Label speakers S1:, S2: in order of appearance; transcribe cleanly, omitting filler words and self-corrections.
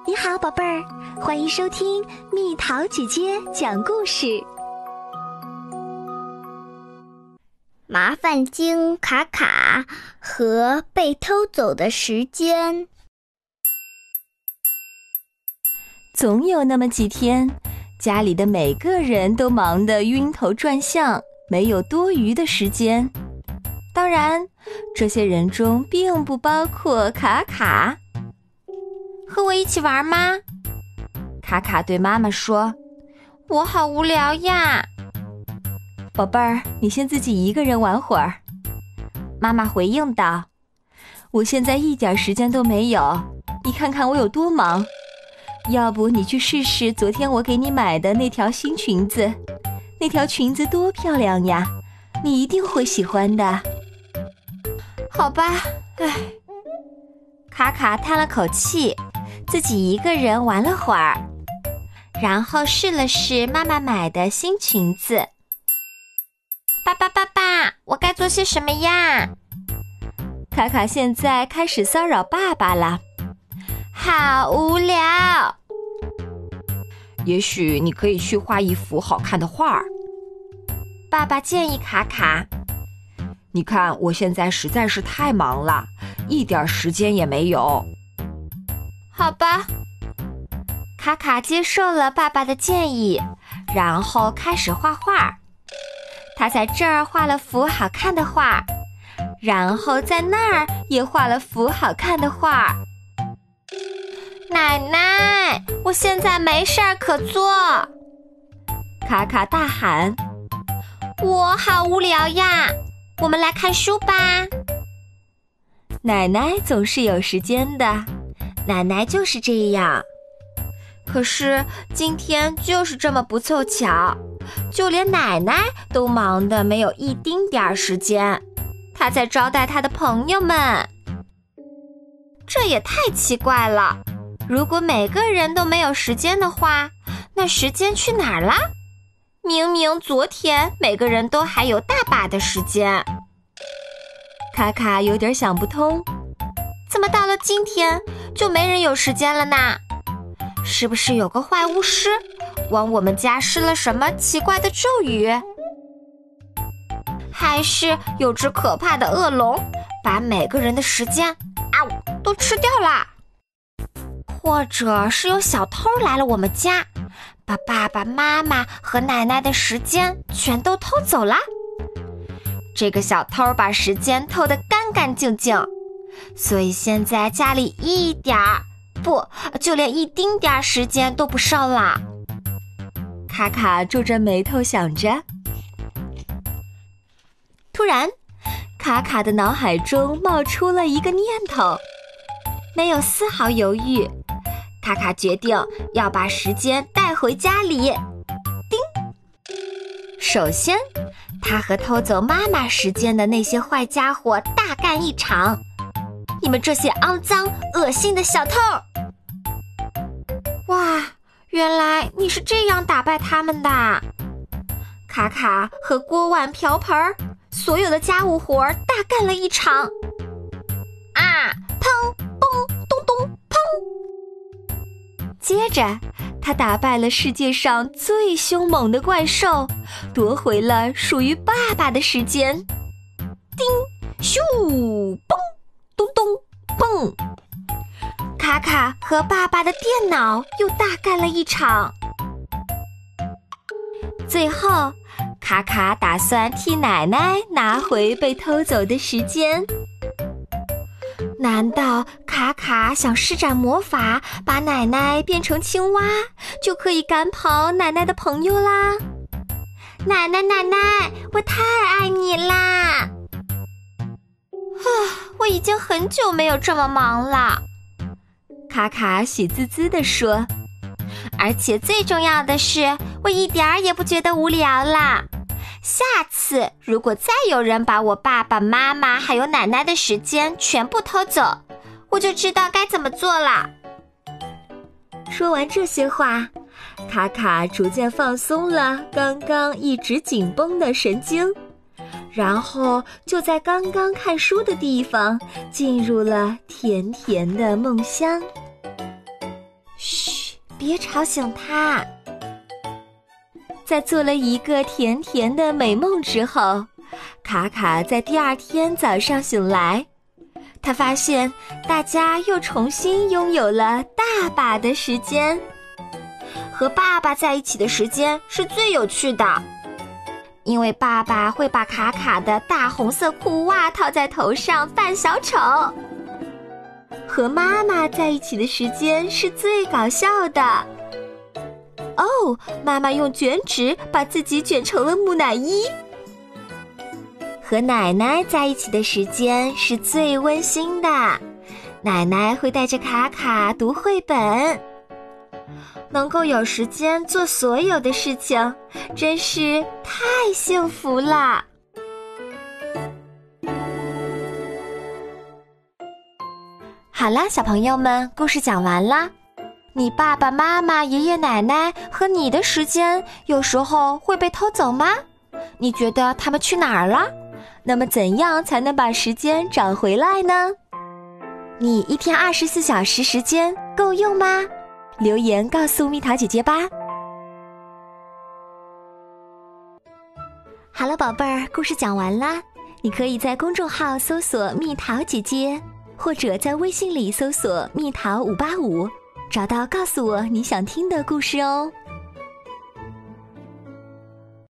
S1: 你好，宝贝儿，欢迎收听蜜桃姐姐讲故事。
S2: 麻烦精卡卡和被偷走的时间。
S3: 总有那么几天，家里的每个人都忙得晕头转向，没有多余的时间。当然，这些人中并不包括卡卡。
S4: 和我一起玩吗？
S3: 卡卡对妈妈说：“
S4: 我好无聊呀。”
S3: 宝贝儿，你先自己一个人玩会儿。妈妈回应道：“我现在一点时间都没有，你看看我有多忙。要不你去试试昨天我给你买的那条新裙子，那条裙子多漂亮呀，你一定会喜欢的。”
S4: 好吧，卡卡叹了口气，自己一个人玩了会儿，然后试了试妈妈买的新裙子。爸，我该做些什么呀？
S3: 卡卡现在开始骚扰爸爸了。
S4: 好无聊。
S5: 也许你可以去画一幅好看的画。
S4: 爸爸建议卡卡。
S5: 你看，我现在实在是太忙了，一点时间也没有。
S4: 好吧。卡卡接受了爸爸的建议，然后开始画画。他在这儿画了幅好看的画，然后在那儿也画了幅好看的画。奶奶，我现在没事儿可做。
S3: 卡卡大喊：“
S4: 我好无聊呀，我们来看书吧。”
S3: 奶奶总是有时间的，
S4: 奶奶就是这样。可是今天就是这么不凑巧，就连奶奶都忙得没有一丁点儿时间，她在招待她的朋友们。这也太奇怪了，如果每个人都没有时间的话，那时间去哪儿了？明明昨天每个人都还有大把的时间。
S3: 卡卡有点想不通，
S4: 怎么到了今天就没人有时间了呢？是不是有个坏巫师往我们家施了什么奇怪的咒语？还是有只可怕的恶龙把每个人的时间都吃掉了？或者是有小偷来了我们家，把爸爸妈妈和奶奶的时间全都偷走了？这个小偷把时间偷得干干净净，所以现在家里一点儿不，就连一丁点儿时间都不剩了。
S3: 卡卡皱着眉头想着。突然，卡卡的脑海中冒出了一个念头，
S4: 没有丝毫犹豫，卡卡决定要把时间带回家里。叮！首先，他和偷走妈妈时间的那些坏家伙大干一场。你们这些肮脏恶心的小偷！哇，原来你是这样打败他们的。卡卡和锅碗瓢盆所有的家务活大干了一场。砰咚咚咚砰！
S3: 接着他打败了世界上最凶猛的怪兽，夺回了属于爸爸的时间。
S4: 叮咻嘣咚咚砰！卡卡和爸爸的电脑又大干了一场。最后，卡卡打算替奶奶拿回被偷走的时间。难道卡卡想施展魔法，把奶奶变成青蛙，就可以赶跑奶奶的朋友啦？奶奶，我太爱你啦！我已经很久没有这么忙了。卡卡喜滋滋地说，而且最重要的是，我一点儿也不觉得无聊啦。下次如果再有人把我爸爸妈妈还有奶奶的时间全部偷走，我就知道该怎么做了。
S3: 说完这些话，卡卡逐渐放松了刚刚一直紧绷的神经，然后就在刚刚看书的地方进入了甜甜的梦乡。
S4: 别吵醒他。
S3: 在做了一个甜甜的美梦之后，卡卡在第二天早上醒来，他发现大家又重新拥有了大把的时间。
S4: 和爸爸在一起的时间是最有趣的，因为爸爸会把卡卡的大红色裤袜套在头上扮小丑。
S3: 和妈妈在一起的时间是最搞笑的。哦，妈妈用卷纸把自己卷成了木乃伊。
S4: 和奶奶在一起的时间是最温馨的，奶奶会带着卡卡读绘本。能够有时间做所有的事情，真是太幸福了。好啦，小朋友们，故事讲完啦。你爸爸妈妈、爷爷奶奶和你的时间有时候会被偷走吗？你觉得他们去哪儿了？
S3: 那么怎样才能把时间找回来呢？
S4: 你一天24小时时间够用吗？
S3: 留言告诉蜜桃姐姐吧。
S1: 好了，宝贝儿，故事讲完啦。你可以在公众号搜索蜜桃姐姐，或者在微信里搜索蜜桃585，找到告诉我你想听的故事哦。